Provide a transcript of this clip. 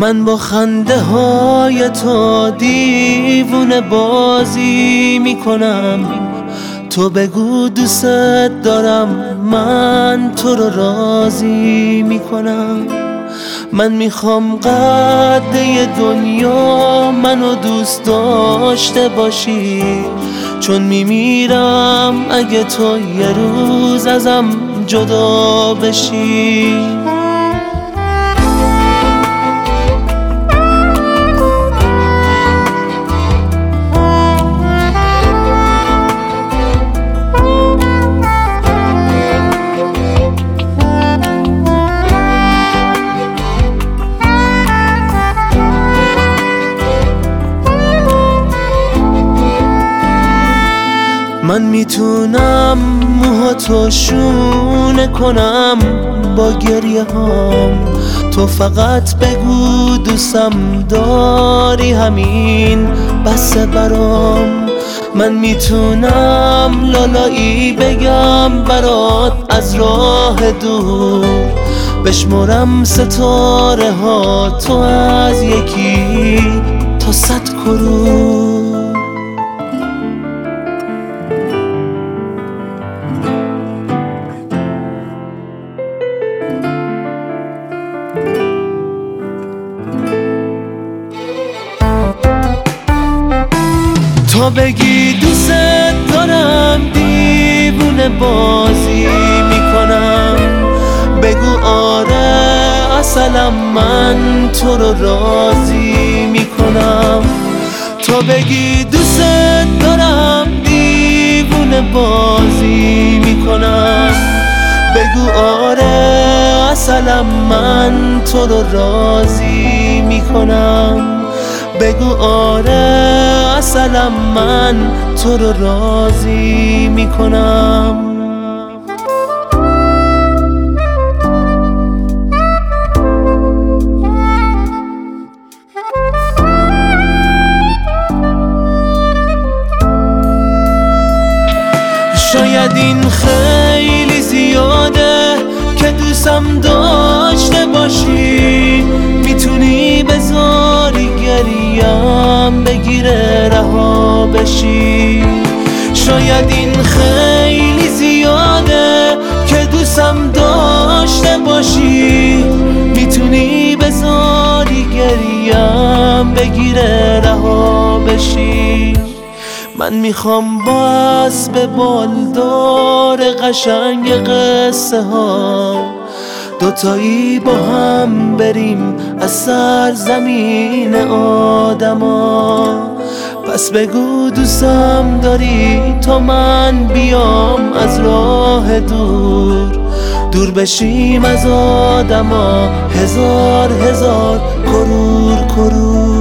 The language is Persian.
من با خنده های تو دیوونه بازی میکنم. تو بگو دوست دارم، من تو رو راضی میکنم. من میخوام قده دنیا منو دوست داشته باشی، چون میمیرم اگه تو یه روز ازم جدا بشی. من میتونم موهاتو شونه کنم با گریه هام، تو فقط بگو دوستم داری، همین بسه برام. من میتونم لالایی بگم برات از راه دور، بشمرم ستاره ها تو از یکی تا 100 کرور. تا بگی دوست دارم دیوونه بازی میکنم. بگو آره اصلم من تو رو راضی میکنم. تا بگی دوست دارم دیوونه بازی میکنم. بگو آره اصلم من تو رو راضی میکنم. بگو آره اصلم من تو رو راضی میکنم. شاید این خیلی زیاده که دوستم داشته باشی، میتونی بذاری گریم بگیره رها بشی. شاید این خیلی زیاده که دوستم داشته باشی، میتونی بذاری گریم بگیره رها بشی. من میخوام با اسب بالدار قشنگ قصه ها دوتایی با هم بریم از سرزمین آدما. پس بگو دوستم داری تا من بیام از راه دور بشیم از آدما، هزار کرور.